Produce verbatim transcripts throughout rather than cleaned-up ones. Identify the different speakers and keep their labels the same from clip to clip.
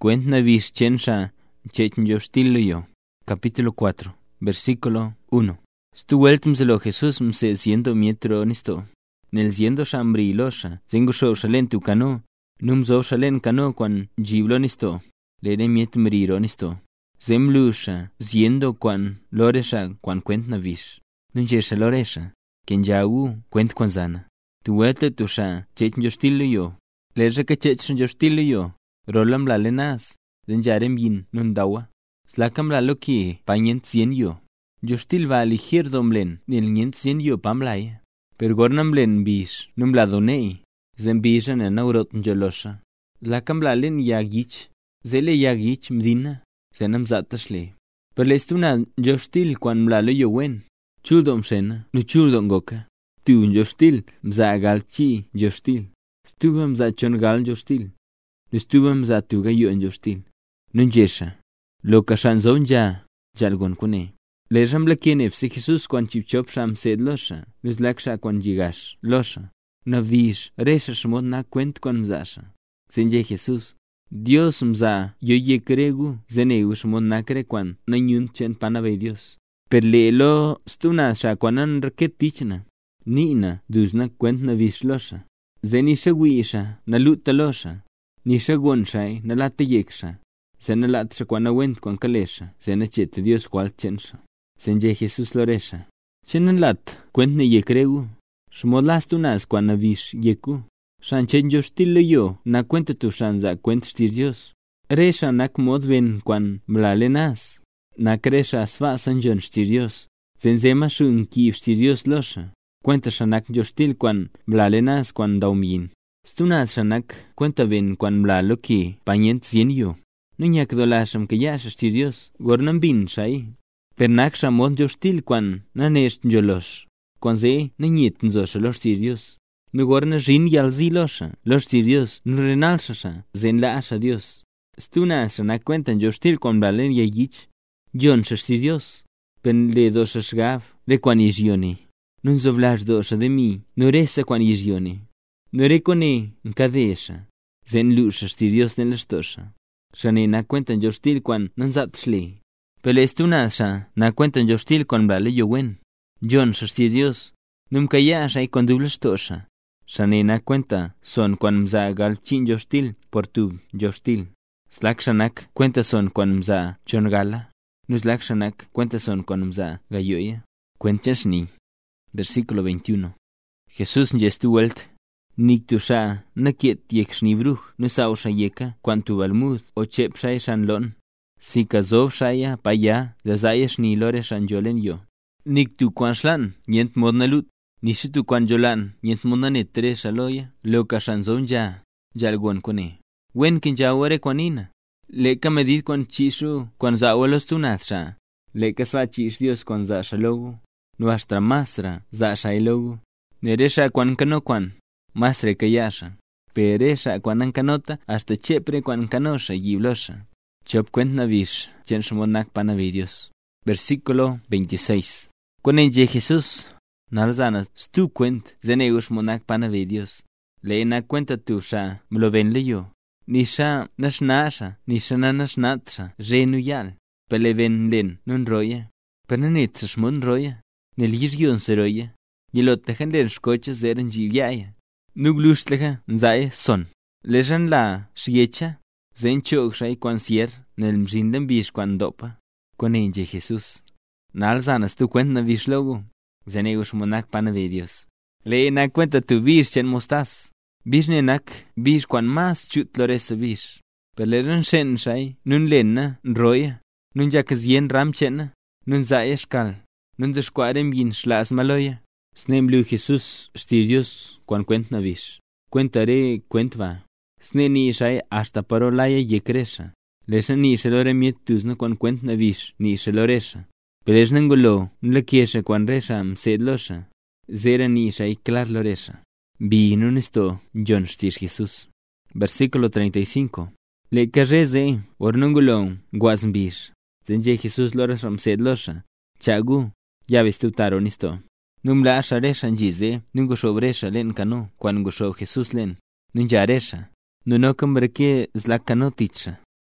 Speaker 1: Cuentna vis chensha chechen yostil yo. Capítulo cuatro, versículo uno. Stu weltumselo Jesús mse siendo mietro nisto. Nel siendo shambri losha, zengo show shalen tu cano, num zo shalen cano quan jiblo nisto. Lere miet mriro nisto. Zemlusha, siendo quan loresha quan cuentna vis. Nunjesha loresha, ken jau cuent quan zana. Tu wete tu sha chechen yostil yo. Leja que chechen yostil yo. Rolam la lenas, zenjarem yin nun dawa. Slakam la loki panyent cien yo. Yostil va ligir domlen, nil nient cien yo pamlay. Per gornam len bis, num la donei. Zembishan en aurot njolosha. Slakam la len yagich, zele yagich mdina, zenam zatashle. Per lestuna yostil quan mlalo yo wen. Chuldom sena, nu chuldom goka. Tu yostil, mzagal chi yostil. Stubam za chongal yostil. Nustubam za tuga yo en yostil. Nunjesha. Lo kashan zon ja, jalgon kune. Lejam la kienef si Jesus quan chipchop sham sed losha. Nus laksha quan jigash, losha. Navdish, resha shmod na kwent quan mzasha. Zenje Jesus. Dios mza, yo ye kregu, zenegu shmod na kre quan, na nyun chen panave Dios. Per le lo stuna sha quanan raket tichna. Nina, duzna kwent na vis losha. Zeni shawisha, na luta losha. Ni shagon shai, na lata yeksha. Zena latsa quan awent quan kalesha. Zena chete Dios qual chensha. Zenje Jesus loresha. Chenen lat, kwent ne yekregu. Shmodlas tu nas quan avis yeku. Shan chen yo stille yo, na cuenta tu shan za cuent stir Dios. Resha nak mod ven quan mlale nas. Na kresha sva san jon stir Dios. Zenzema shun kiv stir Dios losha. Cuenta shanak yo stil quan mlale nas quan daumin. Stunat shanak cuenta ven quan mlalo ki panyent zien yo. Nunyak dolasham que ya stir Dios. Gornam bin shai. Pernak shamod yo stil quan nanesht njolos. Quan ze nanyet nzosha los stir Dios. Nu gorna jin yalzi losha. Los stir Dios nu renalsha. Zen la asha Dios. Stuna shanak cuentan yo stil quan mlalen yagich. Jon stir Dios. Pen le dosha shgav le quan izioni. Nun zovlash dosha de mi. Nu resa quan izioni. Nu recone nkadesha. Zen lusha stir Dios den lastosha. Shane na cuentan yo stil quan nanzat shle. Pero estuna sha na cuentan yo stil quan blale yo wen. Jon stir Dios. Num kaya sha y con dublas tosha. Shane na cuenta son quan mza gal chin yo stil por tu yo stil. Slak shanak cuenta son quan mza chon gala. Nuslak shanak cuenta son quan mza gayoya. Cuentas ni. Versículo veintiuno. Jesús yestu welt. Nik tu sha nakiet yek shnibruch nusau sha yeka quantu balmud o chep sha shan lon. Si kazov shaya paya zazaya shnilore shan jolen yo. Nik tu quan shlan nient modnalut. Nishi tu quan jolan nient modnane tre shaloya. Loka shan zon ja jalgon kone. Wen kin jaware quanina. Leka medid quan chishu quan zaolos tunat sha. Leka sva chish Dios quan za shalogu. Nuestra masra za shailogu. Neresha quan kano quan. Masre kayasha. Peresha quan ankanota hasta chepre quan canosha yiblosha. Chop cuent navish, chen shmonak panavidios. Versículo veintiséis. Con en Jesús, nalzana stu cuent, zenegush monak panavidios. Leena cuenta tu sha, mlo ven leyo. Ni sha nashnasha, ni sha nanashnatsa, renuyal. Pele ven len, nun roya. Penanitsa shmon roya. Nelir yon seroya. Yilotejan len shkochas zeren jivyaya. Nuglushtleja nzae son. Lejan la shiecha. Zen chok shay quan sier, nel mjindem bish quan dopa. Con enje Jesus. Nal zanas tu cuent na bish logo. Zen egush monak panavidios. Le na cuenta tu bish chen mostas. Bish nenak, bish quan mas chut loresa bish. Per le ren shen shay, nun lenna, nroya. Nun jakas yen ram chena. Nun zae shkal. Nun deshquarem yin shlas maloya. Snem lu Jesus stir Dios quan cuent na bish. Cuentare cuent va. Sne ni shay hasta parolaya yekresha. Lesha ni shelore mietuzna quan cuent na vish ni sheloresha. Pelesh nangolo nla kiesha quan resha msed losha. Zera ni shay clar loresha. Bi nun esto John stish Jesus. Versículo treinta y cinco. Le kareze or nangolo guazn bish. Zenje Jesus loresha msed losha. Chagu ya vestutaron esto. Numla asha resha njize nungo shobresha len kano quan go show Jesus len. Nunja resha. No no kambreke zlakanoticha.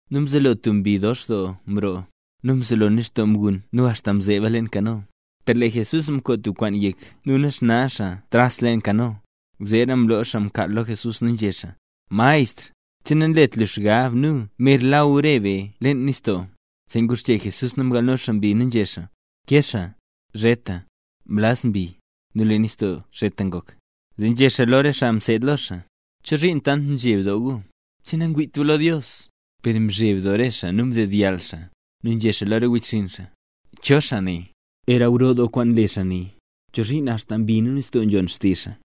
Speaker 1: Numzelo tumbidos do, mro. Numzelo nisto mgun, nu hasta mzebalen kano. Terle Jesús mkotu kwan yek, nunas nasha, traslen kano. Zeram lo sham katlo Jesús ninjesha. Maestr, chinan let lushgav nu, mir laureve, lent nisto. Sengurche Jesús namgalo shambi ninjesha. Kesha, reta, blasnbi, nule nisto retangok. Ninjesha lore sham sedlosha. Chirrin tant njevdogu. Chinan guitulo Dios. Pero mjevdoresha num de dialsha. Ninjesha lore wichinsha. Choshani. Era urodo kwan leshani. Chirrin ashtan binu nisto njon stisha.